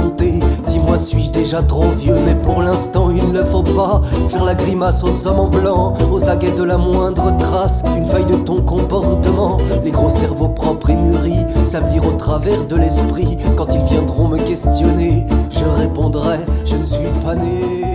volonté. Dis-moi, suis-je déjà trop vieux? Mais pour l'instant il ne faut pas faire la grimace aux hommes en blanc, aux aguets de la moindre trace d'une faille de ton comportement. Les gros cerveaux propres et mûris savent lire au travers de l'esprit. Quand ils viendront me questionner, je répondrai: je ne suis pas né.